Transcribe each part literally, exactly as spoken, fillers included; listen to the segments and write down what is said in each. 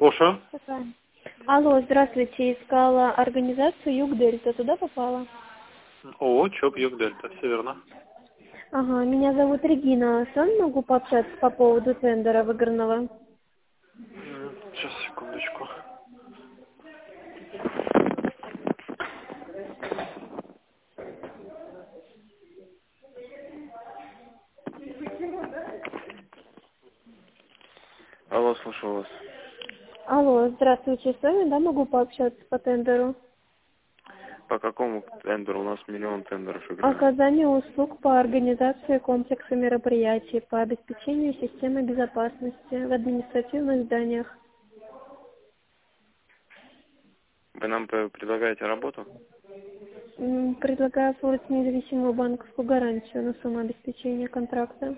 Слушаю. Какая? Алло, здравствуйте. Искала организацию Юг Дельта. Туда попала? О, ЧОП Юг Дельта, все верно. Ага, меня зовут Регина. С вами могу пообщаться по поводу тендера выигранного? М, Сейчас, секундочку. Алло, слушаю вас. Алло, здравствуйте. С вами, да, могу пообщаться по тендеру? По какому тендеру? У нас миллион тендеров играют. Оказание услуг по организации комплекса мероприятий по обеспечению системы безопасности в административных зданиях. Вы нам п- предлагаете работу? М, Предлагаю оформить независимую банковскую гарантию на сумму обеспечения контракта.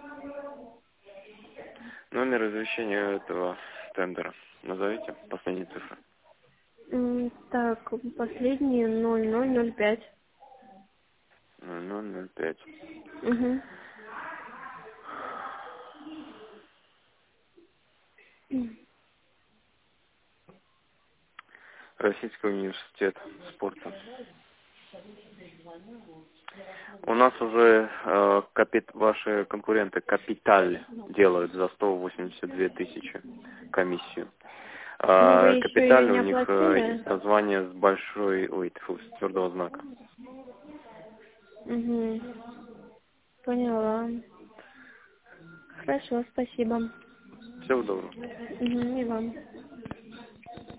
Номер извещения этого тендера. Назовите последние цифры. М, Так, последние ноль ноль ноль пять. ноль ноль ноль пять. Угу. Российский университет спорта. У нас уже э, капит- ваши конкуренты Капиталь делают за сто восемьдесят две тысячи комиссию. Ну, вы А еще ее Капиталь не у них э, оплатили? название с большой, ой, тьфу, с твердого знака. Угу. Поняла. Хорошо, спасибо. Всего доброго. Угу, и вам.